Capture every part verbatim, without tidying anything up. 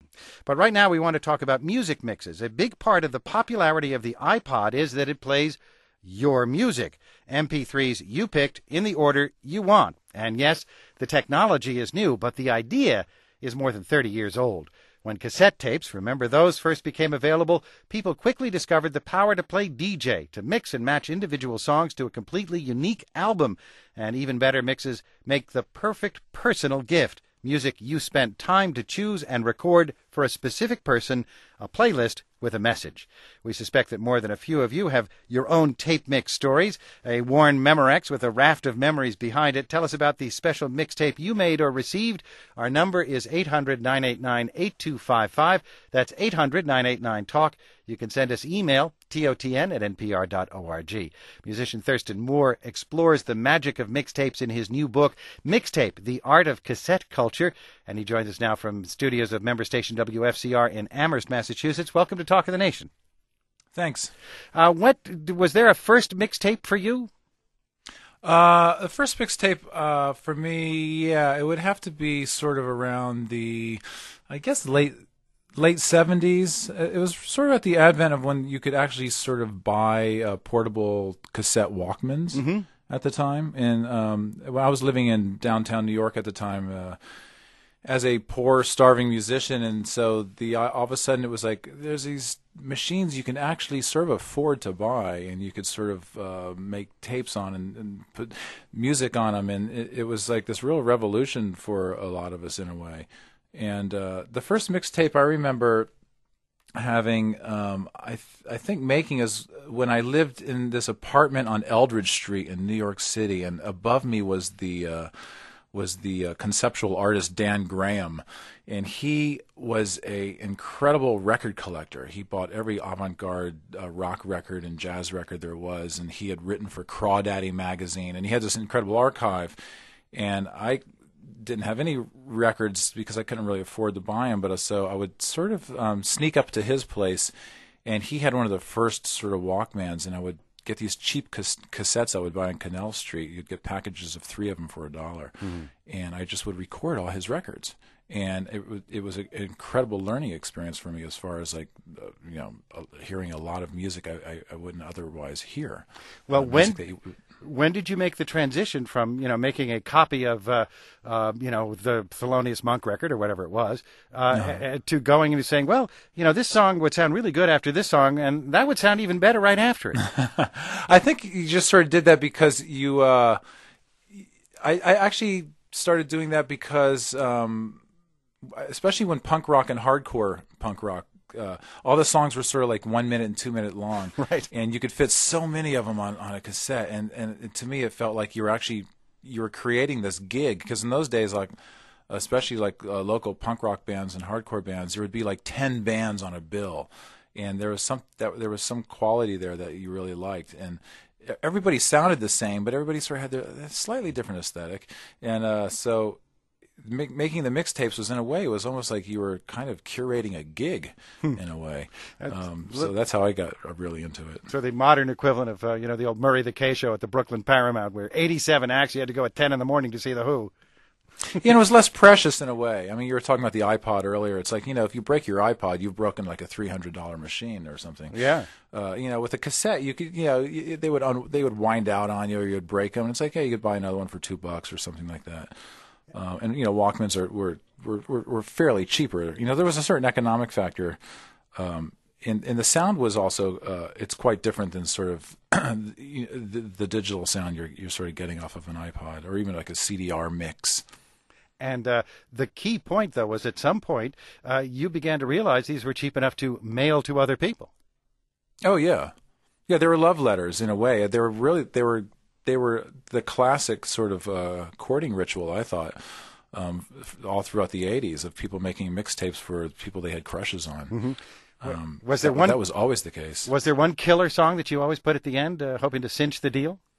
But right now we want to talk about music mixes. A big part of the popularity of the iPod is that it plays your music. M P threes you picked in the order you want. And yes, the technology is new, but the idea is more than thirty years old. When cassette tapes, remember those, first became available, people quickly discovered the power to play D J, to mix and match individual songs to a completely unique album. And even better, mixes make the perfect personal gift. Music you spent time to choose and record for a specific person, a playlist with a message. We suspect that more than a few of you have your own tape mix stories, a worn Memorex with a raft of memories behind it. Tell us about the special mixtape you made or received. Our number is eight hundred, nine eight nine, eight two five five. That's eight hundred, nine eight nine, talk. You can send us email, T O T N at N P R dot org. Musician Thurston Moore explores the magic of mixtapes in his new book, Mixtape, The Art of Cassette Culture. And he joins us now from studios of member station W F C R in Amherst, Massachusetts. Welcome to Talk of the Nation. Thanks. Uh, what was there a first mixtape for you? Uh, the first mixtape uh, for me, yeah, it would have to be sort of around the, I guess, late late seventies. It was sort of at the advent of when you could actually sort of buy uh, portable cassette Walkmans Mm-hmm. at the time. And um, when I was living in downtown New York at the time, uh, as a poor, starving musician, and so the all of a sudden it was like there's these machines you can actually sort of afford to buy, and you could sort of uh, make tapes on and, and put music on them, and it, it was like this real revolution for a lot of us in a way. And uh, the first mixtape I remember having, um, I th- I think making is when I lived in this apartment on Eldridge Street in New York City, and above me was the uh, was the uh, conceptual artist Dan Graham, and he was a incredible record collector. He bought every avant-garde uh, rock record and jazz record there was, and he had written for Crawdaddy magazine, and he had this incredible archive. And I didn't have any records because I couldn't really afford to buy them, but uh, so I would sort of um, sneak up to his place, and he had one of the first sort of Walkmans, and I would get these cheap cas- cassettes I would buy on Canal Street. You'd get packages of three of them for a dollar, mm-hmm. and I just would record all his records. And it, w- it was a, an incredible learning experience for me as far as like, uh, you know, uh, hearing a lot of music I, I, I wouldn't otherwise hear. Well, uh, when you, when did you make the transition from, you know, making a copy of, uh, uh, you know, the Thelonious Monk record or whatever it was, uh, no. to going and saying, well, you know, this song would sound really good after this song, and that would sound even better right after it? I think you just sort of did that because you, uh, I, I actually started doing that because, um, especially when punk rock and hardcore punk rock, Uh, all the songs were sort of like one minute and two minute long, right? And you could fit so many of them on, on a cassette, and and to me it felt like you were actually you were creating this gig, because in those days, like especially like uh, local punk rock bands and hardcore bands, there would be like ten bands on a bill, and there was some that there was some quality there that you really liked, and everybody sounded the same, but everybody sort of had their slightly different aesthetic, and uh, so. Make, making the mixtapes was in a way it was almost like you were kind of curating a gig in a way. Um, so that's how I got really into it. So the modern equivalent of uh, you know the old Murray the K show at the Brooklyn Paramount, where eighty-seven acts you had to go at ten in the morning to see the Who. You know, it was less precious in a way. I mean, you were talking about the iPod earlier. It's like, you know, if you break your iPod, you've broken like a three hundred dollar machine or something. Yeah. Uh, you know, with a cassette, you could, you know, they would un- they would wind out on you, or you'd break them. And it's like, hey, you could buy another one for two bucks or something like that. Uh, and you know, Walkmans are were, were were fairly cheaper. You know, there was a certain economic factor, um, and and the sound was also uh, it's quite different than sort of the, the digital sound you're you're sort of getting off of an iPod or even like a C D R mix. And uh, the key point, though, was at some point uh, you began to realize these were cheap enough to mail to other people. Oh yeah, yeah. They were love letters in a way. They were really they were. They were the classic sort of uh, courting ritual, I thought, um, all throughout the eighties, of people making mixtapes for people they had crushes on. Mm-hmm. Um, was there that, one? That was always the case. Was there one killer song that you always put at the end, uh, hoping to cinch the deal?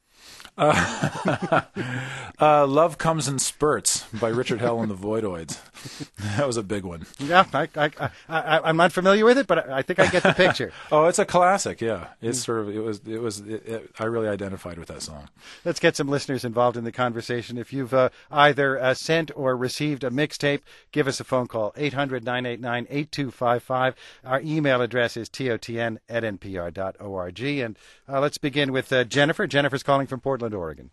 Uh, uh, Love Comes in Spurts by Richard Hell and the Voidoids. That was a big one. Yeah, I, I, I, I, I'm not familiar with it, but I think I get the picture. Oh, it's a classic. Yeah, it's sort of it was it was. It, it, I really identified with that song. Let's get some listeners involved in the conversation. If you've uh, either uh, sent or received a mixtape, give us a phone call, eight hundred, nine eight nine, eight two five five. Our email address is totn at n p r dot org. And uh, let's begin with uh, Jennifer. Jennifer's calling from Portland, Oregon.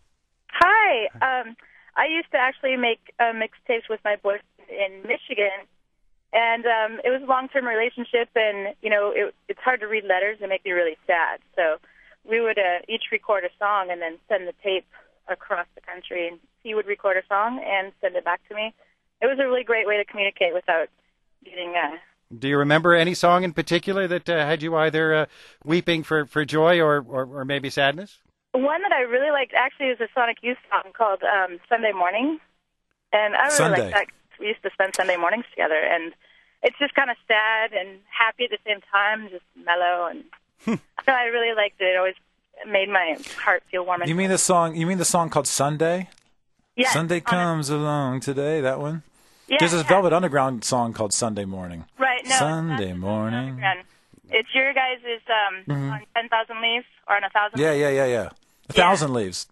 Hi. Um, I used to actually make uh, mixtapes with my boyfriend in Michigan, and um, it was a long-term relationship, and, you know, it, it's hard to read letters. They make me really sad. So we would uh, each record a song and then send the tape across the country, and he would record a song and send it back to me. It was a really great way to communicate without getting... Uh, Do you remember any song in particular that uh, had you either uh, weeping for, for joy or, or, or maybe sadness? One that I really liked actually was a Sonic Youth song called um, Sunday Morning, and I really Sunday. liked that. We used to spend Sunday mornings together, and it's just kind of sad and happy at the same time, just mellow, and so I really liked it. It always made my heart feel warm. You mean the song? You mean the song called Sunday? Yeah, Sunday comes along today. That one. Yeah, There's this yeah. Velvet Underground song called Sunday Morning. Right, no. Sunday that's morning. Underground. It's your guys' um, Mm-hmm. on ten thousand Leaves, or on a thousand Yeah, yeah, yeah, yeah. A Yeah. thousand leaves.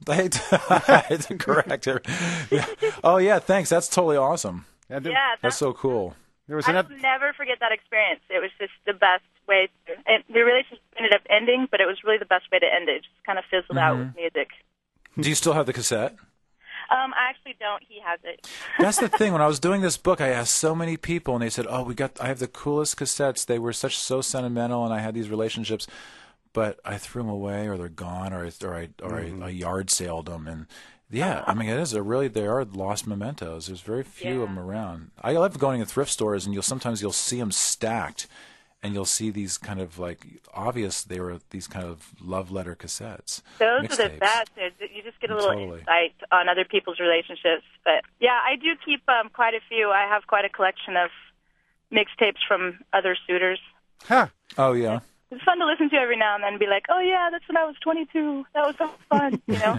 It's correct. Yeah. Oh yeah, thanks. That's totally awesome. And th- Yeah, That's so cool. There was I another. will never forget that experience. It was just the best way to... It, the relationship ended up ending, but it was really the best way to end it. It just kind of fizzled out Mm-hmm. with music. Do you still have the cassette? Um, I actually don't. He has it. That's the thing. When I was doing this book, I asked so many people, and they said, "Oh, we got. I have the coolest cassettes. They were such so sentimental, and I had these relationships, but I threw them away, or they're gone, or I or I or Mm-hmm. I, I yard saled them." And yeah, I mean, it is a really they are lost mementos. There's very few Yeah. of them around. I love going to thrift stores, and you'll sometimes you'll see them stacked, and you'll see these kind of like obvious they were these kind of love letter cassettes. Those are the mixtapes. best. They're- You just get a little Totally. insight on other people's relationships. But yeah, I do keep um, quite a few. I have quite a collection of mixtapes from other suitors. Huh. Oh yeah. It's fun to listen to every now and then and be like, oh, yeah, that's when I was twenty-two. That was so fun, you know?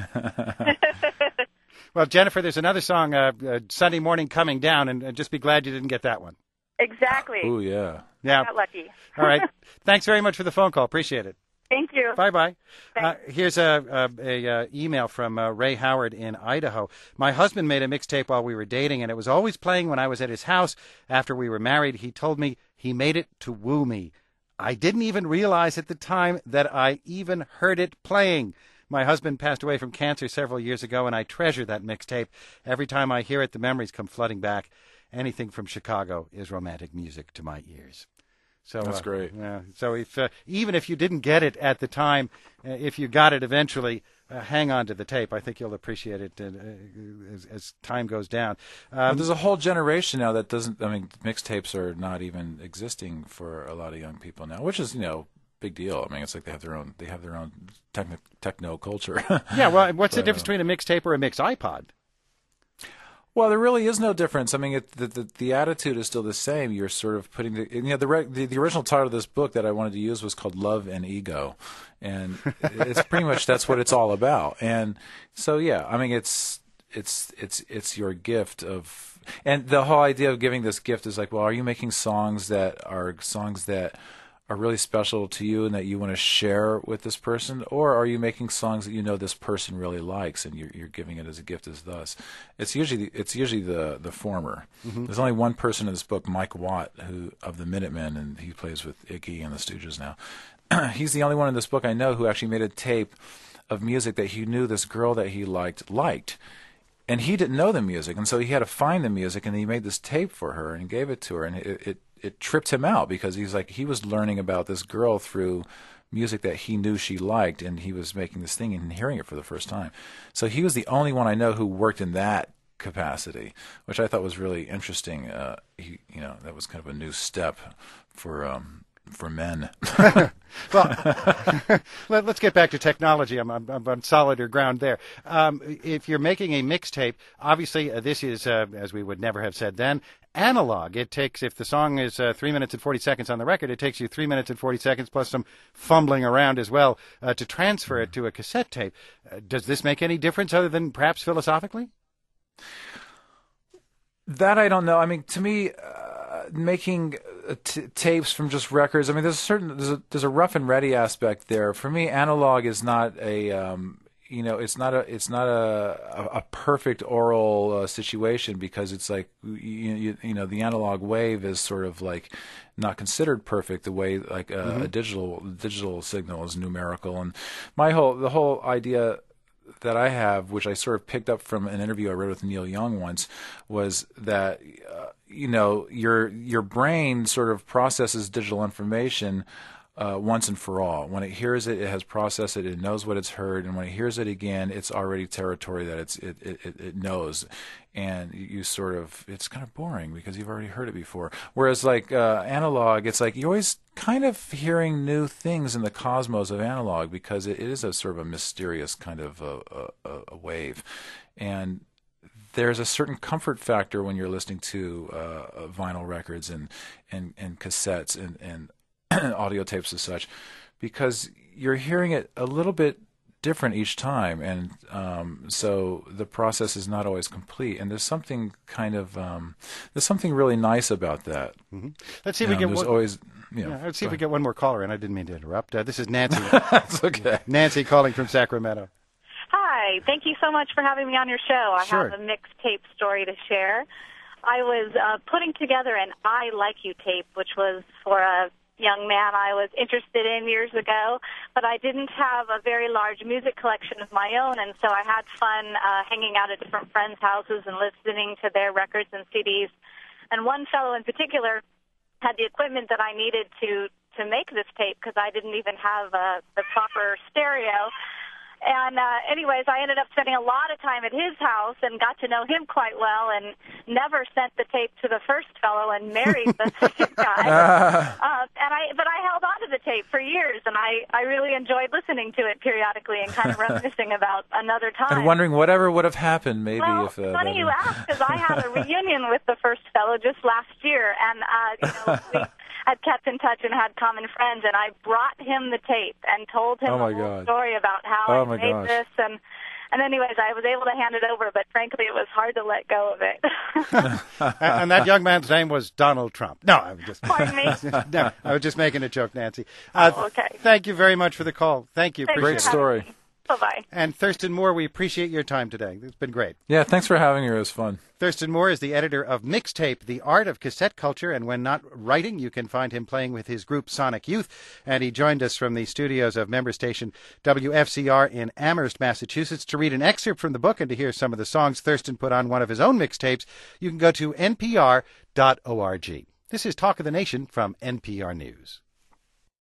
Well, Jennifer, there's another song, uh, uh, Sunday Morning Coming Down, and uh, just be glad you didn't get that one. Exactly. Oh yeah. Yeah. Got lucky. All right. Thanks very much for the phone call. Appreciate it. Thank you. Bye-bye. Uh, Thanks. here's a, a, a uh, email from uh, Ray Howard in Idaho. My husband made a mixtape while we were dating, and it was always playing when I was at his house. After we were married, he told me he made it to woo me. I didn't even realize at the time that I even heard it playing. My husband passed away from cancer several years ago, and I treasure that mixtape. Every time I hear it, the memories come flooding back. Anything from Chicago is romantic music to my ears. So That's uh, great. Yeah. So if uh, even if you didn't get it at the time, uh, if you got it eventually, uh, hang on to the tape. I think you'll appreciate it uh, uh, as, as time goes down. But Um, there's a whole generation now that doesn't. I mean, mixtapes are not even existing for a lot of young people now, which is you know big deal. I mean, it's like they have their own they have their own techno techno culture. yeah. Well, what's the But, difference uh, between a mixtape or a mix iPod? Well, there really is no difference. I mean, it, the, the the attitude is still the same. You're sort of putting the you know the, re, the the original title of this book that I wanted to use was called Love and Ego, and it's pretty much that's what it's all about. And so yeah, I mean it's it's it's it's your gift of, and the whole idea of giving this gift is like, well, are you making songs that are songs that are really special to you and that you want to share with this person, or are you making songs that you know this person really likes and you're, you're giving it as a gift as thus? It's usually it's usually the the former. Mm-hmm. There's only one person in this book, Mike Watt, who of the Minutemen, and he plays with Iggy and the Stooges now. He's the only one in this book I know who actually made a tape of music that he knew this girl that he liked liked. And he didn't know the music, and so he had to find the music, and he made this tape for her and gave it to her, and it, it it tripped him out because he's like he was learning about this girl through music that he knew she liked, and he was making this thing and hearing it for the first time. So he was the only one I know who worked in that capacity, which I thought was really interesting. Uh, he, you know, that was kind of a new step for um, for men. Well, let, us get back to technology. I'm, I'm, I'm on solider ground there. Um, if you're making a mixtape, obviously uh, this is, uh, as we would never have said then, analog. It takes, if the song is uh, three minutes and forty seconds on the record, it takes you three minutes and forty seconds plus some fumbling around as well uh, to transfer it to a cassette tape. Uh, does this make any difference other than perhaps philosophically? That I don't know. I mean, to me, uh, making uh, t- tapes from just records, I mean, there's a certain, there's a, there's a rough and ready aspect there. For me, analog is not a, um, you know, it's not a, it's not a, a, a perfect oral uh, situation, because it's like, you, you, you know, the analog wave is sort of like not considered perfect the way like a, mm-hmm. a digital digital signal is numerical. And my whole, the whole idea that I have, which I sort of picked up from an interview I read with Neil Young once, was that uh, you know your your brain sort of processes digital information uh, once and for all. When it hears it, it has processed it, it knows what it's heard, and when it hears it again, it's already territory that it's it it, it knows, and you sort of, it's kind of boring because you've already heard it before. Whereas like uh, analog, it's like you're always kind of hearing new things in the cosmos of analog, because it, it is a sort of a mysterious kind of a, a, a wave, and there's a certain comfort factor when you're listening to uh, vinyl records and and, and cassettes and, and audio tapes and such, because you're hearing it a little bit different each time, and um, so the process is not always complete. And there's something kind of um, there's something really nice about that. Mm-hmm. Let's see if you we know, get there's one. Always, you know, yeah, let's see if we get one more caller. And I didn't mean to interrupt. Uh, this is Nancy. That's okay. Nancy calling from Sacramento. Hi, thank you so much for having me on your show. I Sure. have a mixtape story to share. I was uh, putting together an I Like You tape, which was for a young man I was interested in years ago, but I didn't have a very large music collection of my own, and so I had fun uh, hanging out at different friends' houses and listening to their records and C Ds. And one fellow in particular had the equipment that I needed to, to make this tape, because I didn't even have uh, the proper stereo. And uh, anyways, I ended up spending a lot of time at his house and got to know him quite well, and never sent the tape to the first fellow and married the second guy. uh, and I, but I held on to the tape for years, and I, I really enjoyed listening to it periodically and kind of reminiscing about another time. And wondering whatever would have happened, maybe. Well, if uh, funny that you ask, because I had a reunion with the first fellow just last year, and uh, you know, we had kept in touch and had common friends, and I brought him the tape and told him Oh, my the whole God. story about how Oh, I my made gosh. this, and and anyways, I was able to hand it over, but frankly, it was hard to let go of it. and, and that young man's name was Donald Trump. No, I was just Pardon me? no, I was just making a joke, Nancy. Uh, Oh, okay. Thank you very much for the call. Thank you. Thanks Appreciate Great it. for having story. me. Bye-bye. And Thurston Moore, we appreciate your time today. It's been great. Yeah, thanks for having me. It was fun. Thurston Moore is the editor of Mixtape, The Art of Cassette Culture, and when not writing, you can find him playing with his group Sonic Youth, and he joined us from the studios of member station W F C R in Amherst, Massachusetts, to read an excerpt from the book and to hear some of the songs Thurston put on one of his own mixtapes. You can go to N P R dot org. This is Talk of the Nation from N P R News.